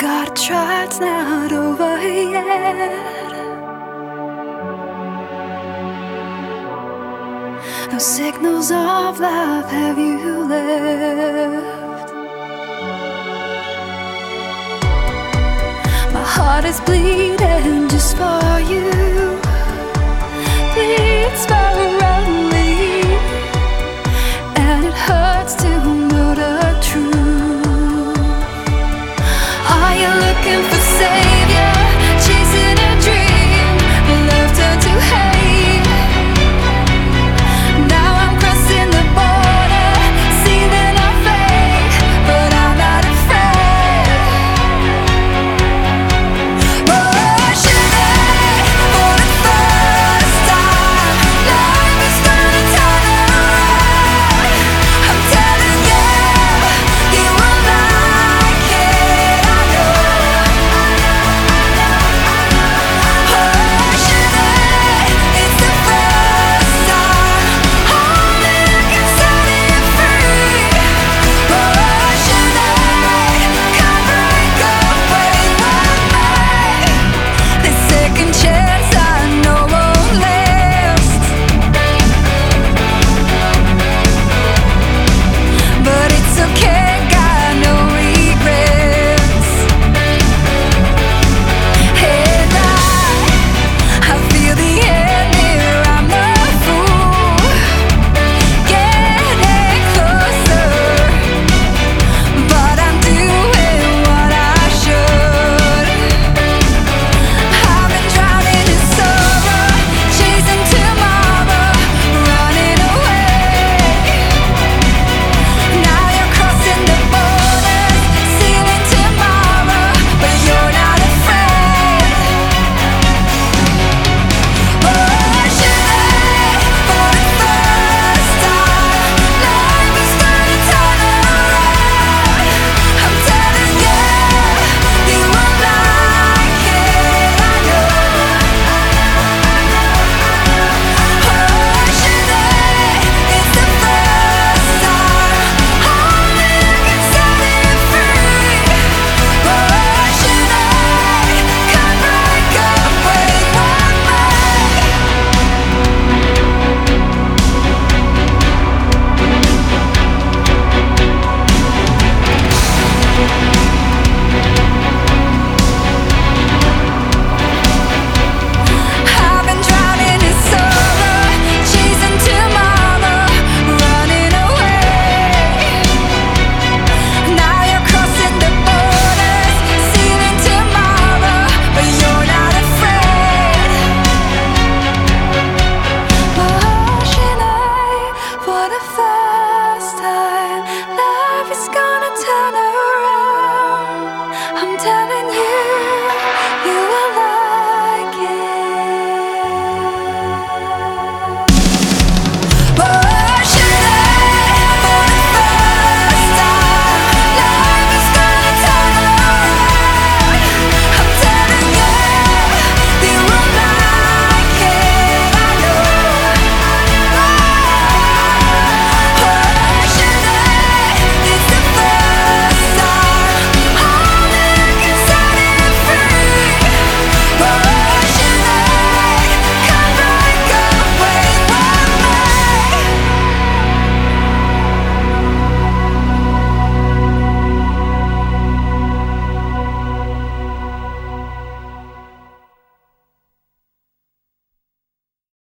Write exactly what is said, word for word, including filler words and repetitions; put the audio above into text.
gotta try, it's not over yet. No signals of love have you left. My heart is bleeding just for you. Bleeds for only, and it hurts to know the truth. Are you looking for savior, chasing a dream? Love turned to hate. Now I'm crossing the border, sealing our fate, but I'm not afraid. Oh, should I, for the first time, life is gonna turn around. I'm telling you, you will like it, I know. Oh, should I, it's the first time, only I can set it free. Oh, should I, come break away with me? The second chance I know won't last, but it's okay, got no regrets. And I, I feel the end near, I'm no fool, getting closer, but I'm doing what I should. I've been drowning in sorrow, chasing tomorrow, running away. Now you're crossing the borders, sealing tomorrow, but you're not afraid. Oh, should I, for the first time, life is gonna turn around. I'm telling you, you will like it, I know. Oh, should I, it's the first time, only I can set it free. Oh, should I, come break away with I've been drowning in sorrow, chasing tomorrow, running away. Now you're crossing the borders, sealing tomorrow, but you're not afraid. Oh, should I, for the first time, life is gonna turn